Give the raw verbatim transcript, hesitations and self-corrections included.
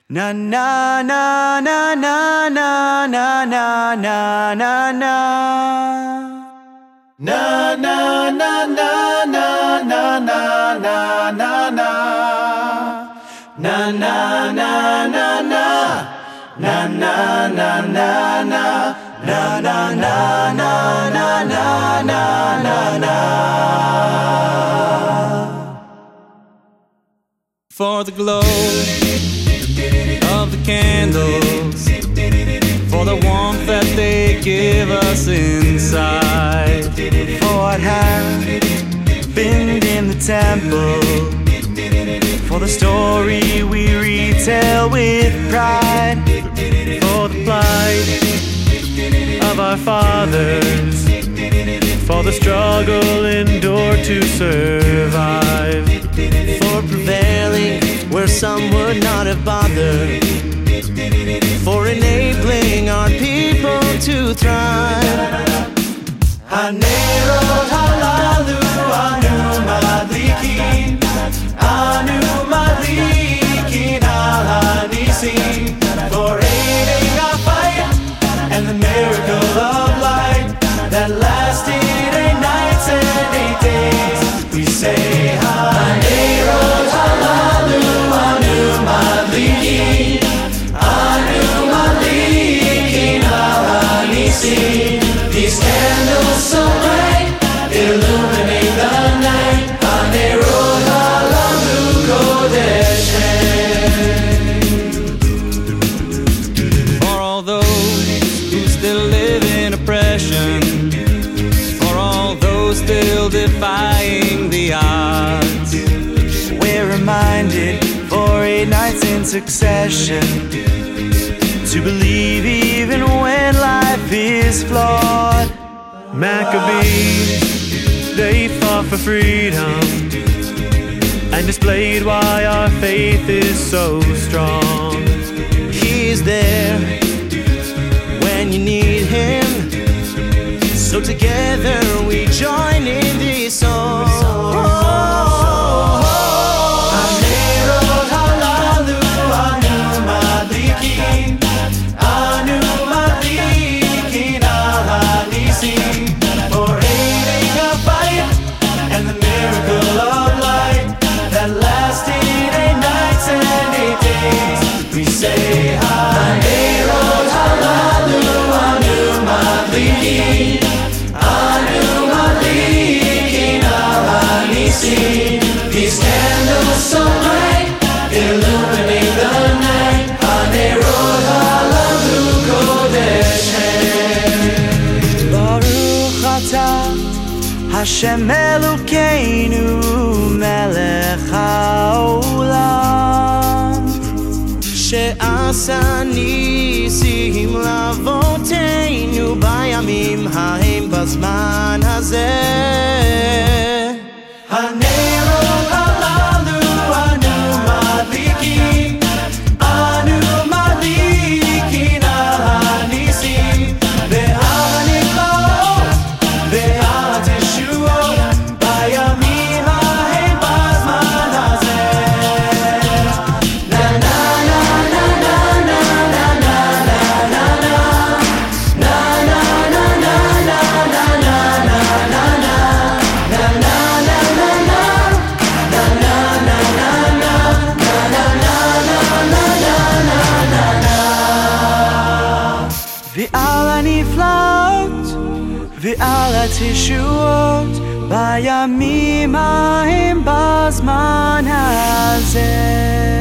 Na na na na na na na na na na na Na na na na na na na na na na Na na na na na Na na na na na Na na na na na na na na na For the glow of the candles, for the warmth that they give us inside, for what has been in the temple, for the story we retell with pride, for the plight of our fathers, for the struggle endured to survive, for prevailing where some would not have bothered, for enabling our people to thrive. Hanerot halalu anu madlikin, anu madlikin al hanisim, for aiding our fight and the miracle of light that lasted eight nights and eight days. We say Hanerot halalu anu madlikin, anu madlikin al hanisim. These candles so bright illuminate the night. Hanerot halalu kodeshem. For all those who still live in oppression, for all those still defying the odds, we're reminded for eight nights in succession to believe even when life is flawed. Maccabees, they fought for freedom and displayed why our faith is so strong. He's there when you need him, so together we join in this song. Hanerot halalu anu madlikin, anu madlikin al hanisim, for aiding our fight and the miracle of light that lasted eight nights and eight days. We say Hanerot halalu anu madlikin, anu madlikin al hanisim. These candles so bright illuminate the night. Hanerot halalu kodeshem. Baruch atah Hashem Elokeinu melech haolam, she'asa nisim lavoteinu bayamim hahem bazman hazeh. Hanerot halalu anu madlikin, anu madlikin al hanisim, ve'al haniflaot, ve'al hateshuot, bayamim hahem bazman hazeh. Na na na na na na na na na na na na na na na na na na na na. Ve'al haniflaot, ve'al hateshuot, bayamim hahem bazman hazeh.